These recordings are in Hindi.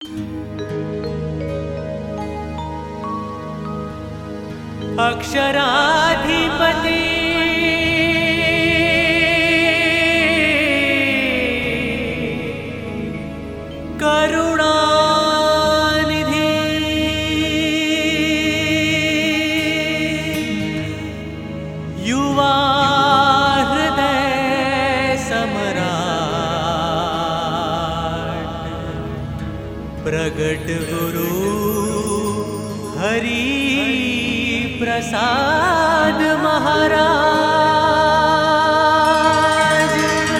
अक्षराधिपति करुणानिधि युवा हृदय सम्राट प्रगट गुरु हरि प्रसाद महाराज।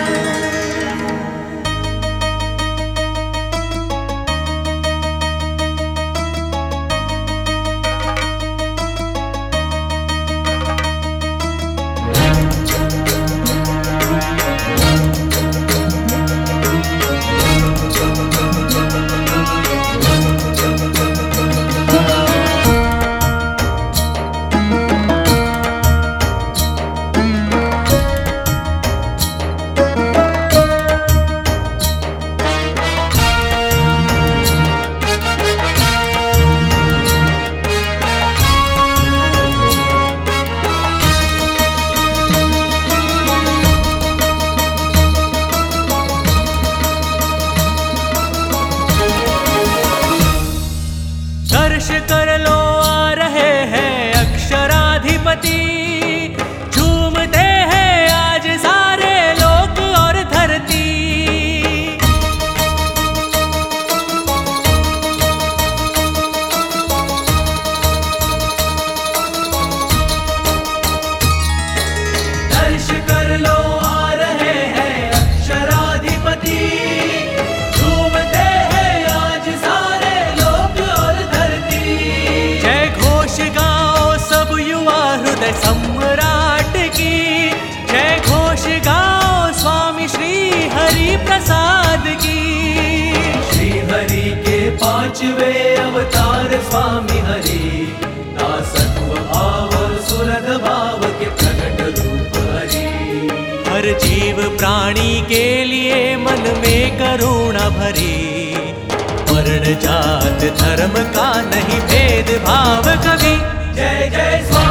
दर्श कर लो आ रहे हैं अक्षराधिपति, झूमते हैं आज सारे लोक और धरती। दर्श कर लो आ रहे हैं अक्षराधिपति, सम्राट की जय घोष गाओ स्वामी श्री हरि प्रसाद की। श्री हरि के पांचवे अवतार स्वामी हरि, दासत्व भाव और सुरद भाव के प्रकट रूप हरि। हर जीव प्राणी के लिए मन में करुणा भरी, वर्ण जात धर्म का नहीं भेद भाव कभी। जय जय स्वामी